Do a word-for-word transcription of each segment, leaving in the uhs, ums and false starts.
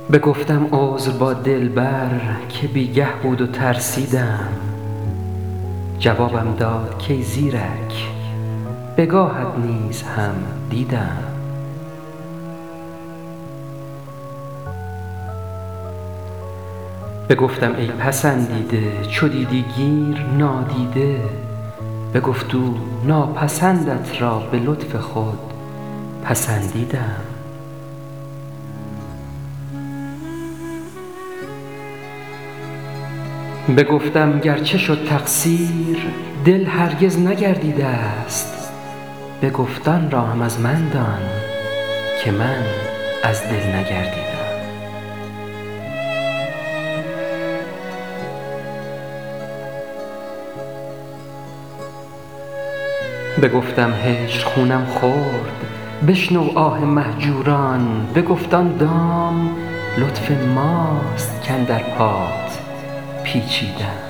بگفتم عذر با دلبر که بیگه بود و ترسیدم. جوابم داد کای زیرک بگاهت نیز هم دیدم. بگفتم ای پسندیده چو دیدی گیر نادیده. بگفت او ناپسندت را به لطف خود پسندیدم. بگفتم گرچه شد تقصیر دل هرگز نگردیده است. بگفت آن را هم از من دان که من از دل نگردیدم. بگفتم هجر خونم خورد بشنو آه مهجوران. بگفت آن دام لطف ماست کاندر پات پیچیدم.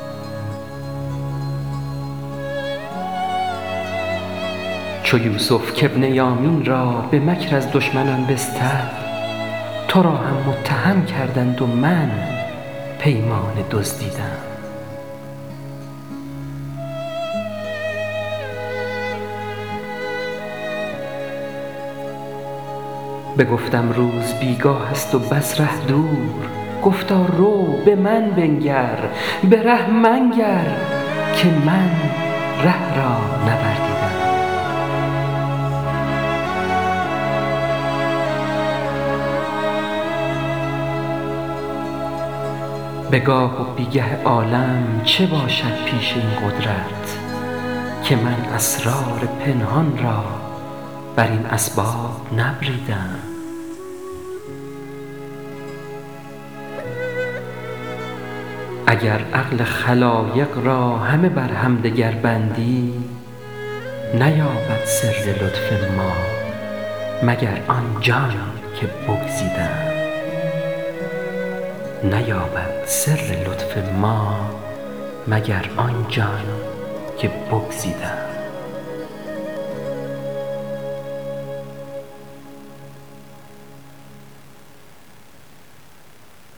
چو یوسف کابن یامین را به مکر از دشمنان بستد. تو را هم متهم کردند و من پیمان دزدیدم. بگفتم روز بیگاه است و بس ره دور. گفتا رو به من بنگر به ره منگر که من ره را نوردیدم. بگاه و بیگه عالم چه باشد پیش این قدرت که من اسرار پنهان را بر این اسباب نبریدم. اگر عقل خلایق را همه بر همدگر بندی. نیابد سر لطف ما مگر آن جان که بگزیدم. نیابد سر لطف ما مگر آن جان که بگزیدم.